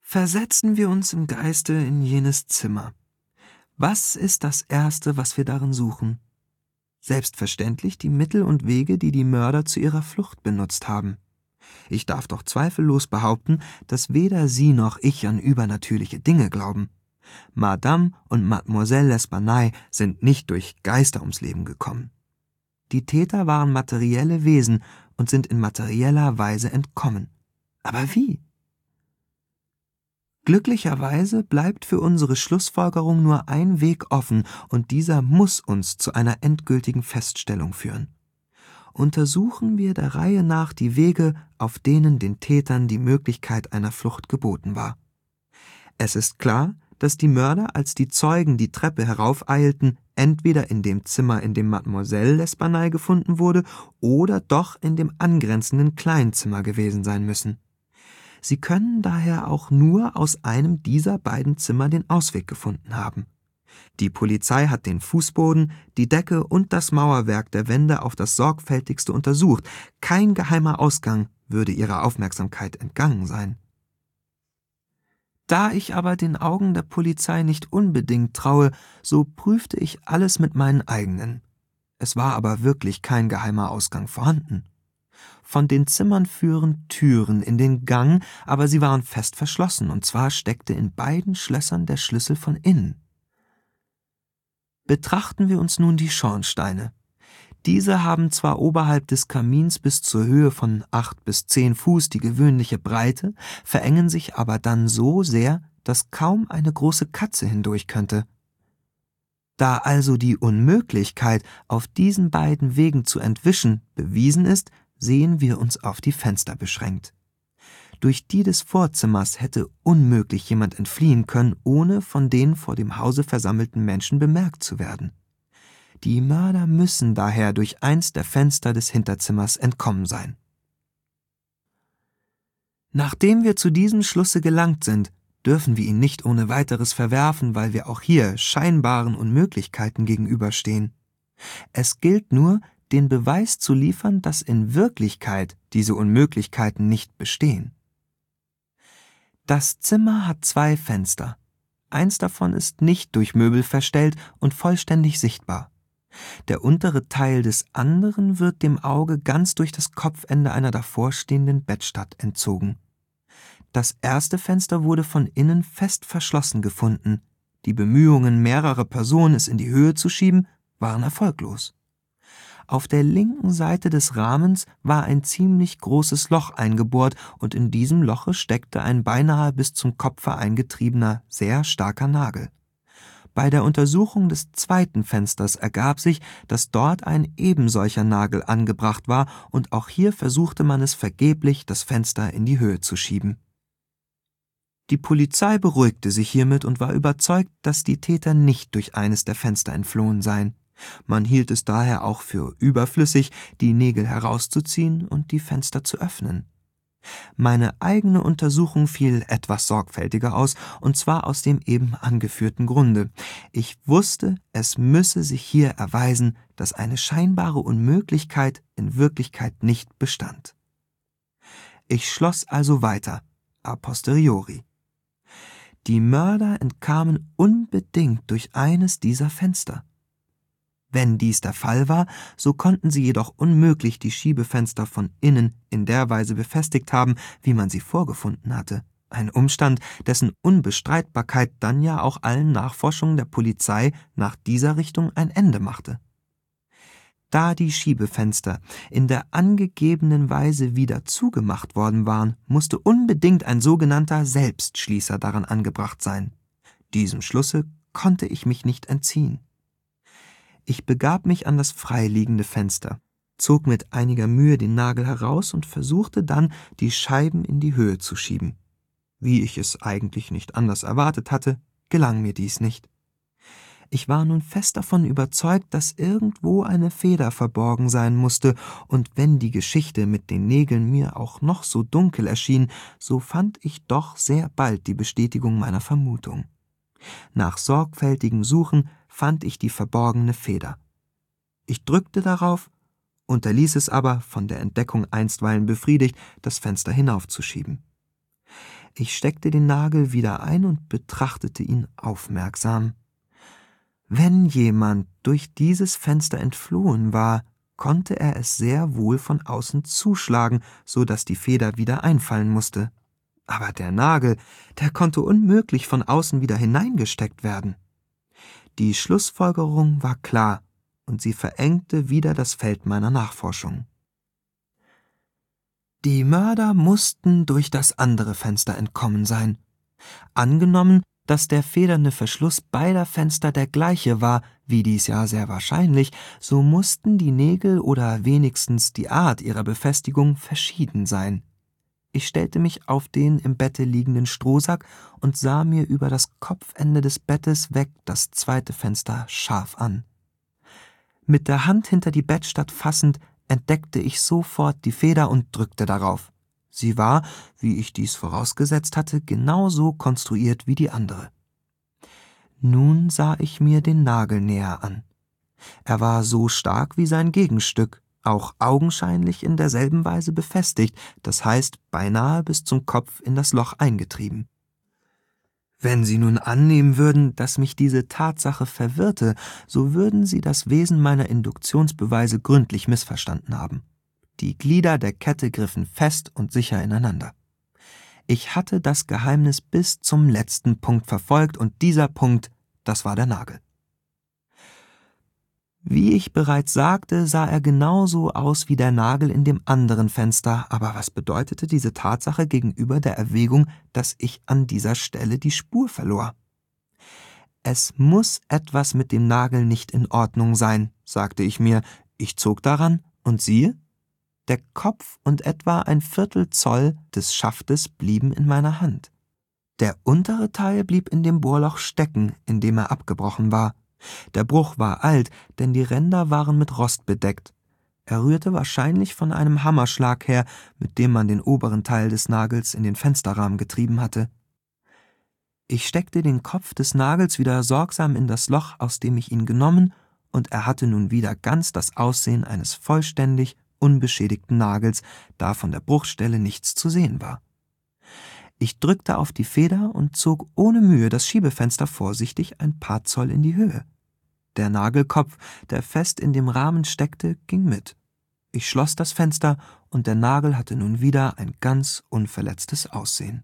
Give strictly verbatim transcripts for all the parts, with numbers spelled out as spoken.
Versetzen wir uns im Geiste in jenes Zimmer. Was ist das Erste, was wir darin suchen? Selbstverständlich die Mittel und Wege, die die Mörder zu ihrer Flucht benutzt haben. Ich darf doch zweifellos behaupten, dass weder Sie noch ich an übernatürliche Dinge glauben. Madame und Mademoiselle L'Espanaye sind nicht durch Geister ums Leben gekommen. Die Täter waren materielle Wesen und sind in materieller Weise entkommen. Aber wie? Glücklicherweise bleibt für unsere Schlussfolgerung nur ein Weg offen, und dieser muss uns zu einer endgültigen Feststellung führen. Untersuchen wir der Reihe nach die Wege, auf denen den Tätern die Möglichkeit einer Flucht geboten war. Es ist klar, dass die Mörder, als die Zeugen die Treppe heraufeilten, entweder in dem Zimmer, in dem Mademoiselle L'Espanaye gefunden wurde, oder doch in dem angrenzenden Kleinzimmer gewesen sein müssen. Sie können daher auch nur aus einem dieser beiden Zimmer den Ausweg gefunden haben. Die Polizei hat den Fußboden, die Decke und das Mauerwerk der Wände auf das sorgfältigste untersucht. Kein geheimer Ausgang würde ihrer Aufmerksamkeit entgangen sein. Da ich aber den Augen der Polizei nicht unbedingt traue, so prüfte ich alles mit meinen eigenen. Es war aber wirklich kein geheimer Ausgang vorhanden. Von den Zimmern führen Türen in den Gang, aber sie waren fest verschlossen, und zwar steckte in beiden Schlössern der Schlüssel von innen. Betrachten wir uns nun die Schornsteine. Diese haben zwar oberhalb des Kamins bis zur Höhe von acht bis zehn Fuß die gewöhnliche Breite, verengen sich aber dann so sehr, dass kaum eine große Katze hindurch könnte. Da also die Unmöglichkeit, auf diesen beiden Wegen zu entwischen, bewiesen ist, sehen wir uns auf die Fenster beschränkt. Durch die des Vorzimmers hätte unmöglich jemand entfliehen können, ohne von den vor dem Hause versammelten Menschen bemerkt zu werden. Die Mörder müssen daher durch eins der Fenster des Hinterzimmers entkommen sein. Nachdem wir zu diesem Schlusse gelangt sind, dürfen wir ihn nicht ohne weiteres verwerfen, weil wir auch hier scheinbaren Unmöglichkeiten gegenüberstehen. Es gilt nur, den Beweis zu liefern, dass in Wirklichkeit diese Unmöglichkeiten nicht bestehen. Das Zimmer hat zwei Fenster. Eins davon ist nicht durch Möbel verstellt und vollständig sichtbar. Der untere Teil des anderen wird dem Auge ganz durch das Kopfende einer davorstehenden Bettstatt entzogen. Das erste Fenster wurde von innen fest verschlossen gefunden. Die Bemühungen mehrerer Personen, es in die Höhe zu schieben, waren erfolglos. Auf der linken Seite des Rahmens war ein ziemlich großes Loch eingebohrt, und in diesem Loche steckte ein beinahe bis zum Kopfe eingetriebener, sehr starker Nagel. Bei der Untersuchung des zweiten Fensters ergab sich, dass dort ein ebensolcher Nagel angebracht war, und auch hier versuchte man es vergeblich, das Fenster in die Höhe zu schieben. Die Polizei beruhigte sich hiermit und war überzeugt, dass die Täter nicht durch eines der Fenster entflohen seien. Man hielt es daher auch für überflüssig, die Nägel herauszuziehen und die Fenster zu öffnen. Meine eigene Untersuchung fiel etwas sorgfältiger aus, und zwar aus dem eben angeführten Grunde. Ich wusste, es müsse sich hier erweisen, dass eine scheinbare Unmöglichkeit in Wirklichkeit nicht bestand. Ich schloss also weiter, a posteriori. Die Mörder entkamen unbedingt durch eines dieser Fenster. Wenn dies der Fall war, so konnten sie jedoch unmöglich die Schiebefenster von innen in der Weise befestigt haben, wie man sie vorgefunden hatte. Ein Umstand, dessen Unbestreitbarkeit dann ja auch allen Nachforschungen der Polizei nach dieser Richtung ein Ende machte. Da die Schiebefenster in der angegebenen Weise wieder zugemacht worden waren, musste unbedingt ein sogenannter Selbstschließer daran angebracht sein. Diesem Schlusse konnte ich mich nicht entziehen. Ich begab mich an das freiliegende Fenster, zog mit einiger Mühe den Nagel heraus und versuchte dann, die Scheiben in die Höhe zu schieben. Wie ich es eigentlich nicht anders erwartet hatte, gelang mir dies nicht. Ich war nun fest davon überzeugt, dass irgendwo eine Feder verborgen sein musste, und wenn die Geschichte mit den Nägeln mir auch noch so dunkel erschien, so fand ich doch sehr bald die Bestätigung meiner Vermutung. Nach sorgfältigem Suchen fand ich die verborgene Feder. Ich drückte darauf, unterließ es aber, von der Entdeckung einstweilen befriedigt, das Fenster hinaufzuschieben. Ich steckte den Nagel wieder ein und betrachtete ihn aufmerksam. Wenn jemand durch dieses Fenster entflohen war, konnte er es sehr wohl von außen zuschlagen, so dass die Feder wieder einfallen musste. Aber der Nagel, der konnte unmöglich von außen wieder hineingesteckt werden. Die Schlussfolgerung war klar, und sie verengte wieder das Feld meiner Nachforschung. Die Mörder mussten durch das andere Fenster entkommen sein. Angenommen, dass der federnde Verschluss beider Fenster der gleiche war, wie dies ja sehr wahrscheinlich, so mussten die Nägel oder wenigstens die Art ihrer Befestigung verschieden sein. Ich stellte mich auf den im Bette liegenden Strohsack und sah mir über das Kopfende des Bettes weg das zweite Fenster scharf an. Mit der Hand hinter die Bettstatt fassend, entdeckte ich sofort die Feder und drückte darauf. Sie war, wie ich dies vorausgesetzt hatte, genauso konstruiert wie die andere. Nun sah ich mir den Nagel näher an. Er war so stark wie sein Gegenstück, auch augenscheinlich in derselben Weise befestigt, das heißt beinahe bis zum Kopf in das Loch eingetrieben. Wenn Sie nun annehmen würden, dass mich diese Tatsache verwirrte, so würden Sie das Wesen meiner Induktionsbeweise gründlich missverstanden haben. Die Glieder der Kette griffen fest und sicher ineinander. Ich hatte das Geheimnis bis zum letzten Punkt verfolgt, und dieser Punkt, das war der Nagel. Wie ich bereits sagte, sah er genauso aus wie der Nagel in dem anderen Fenster, aber was bedeutete diese Tatsache gegenüber der Erwägung, dass ich an dieser Stelle die Spur verlor? Es muss etwas mit dem Nagel nicht in Ordnung sein, sagte ich mir. Ich zog daran und siehe, der Kopf und etwa ein Viertel Zoll des Schaftes blieben in meiner Hand. Der untere Teil blieb in dem Bohrloch stecken, in dem er abgebrochen war. Der Bruch war alt, denn die Ränder waren mit Rost bedeckt. Er rührte wahrscheinlich von einem Hammerschlag her, mit dem man den oberen Teil des Nagels in den Fensterrahmen getrieben hatte. Ich steckte den Kopf des Nagels wieder sorgsam in das Loch, aus dem ich ihn genommen, und er hatte nun wieder ganz das Aussehen eines vollständig unbeschädigten Nagels, da von der Bruchstelle nichts zu sehen war. Ich drückte auf die Feder und zog ohne Mühe das Schiebefenster vorsichtig ein paar Zoll in die Höhe. Der Nagelkopf, der fest in dem Rahmen steckte, ging mit. Ich schloss das Fenster, und der Nagel hatte nun wieder ein ganz unverletztes Aussehen.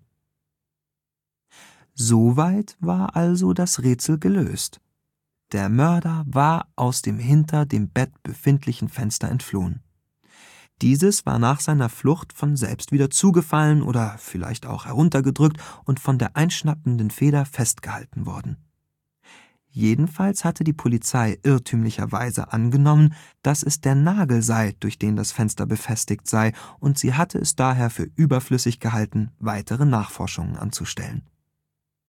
Soweit war also das Rätsel gelöst. Der Mörder war aus dem hinter dem Bett befindlichen Fenster entflohen. Dieses war nach seiner Flucht von selbst wieder zugefallen oder vielleicht auch heruntergedrückt und von der einschnappenden Feder festgehalten worden. Jedenfalls hatte die Polizei irrtümlicherweise angenommen, dass es der Nagel sei, durch den das Fenster befestigt sei, und sie hatte es daher für überflüssig gehalten, weitere Nachforschungen anzustellen.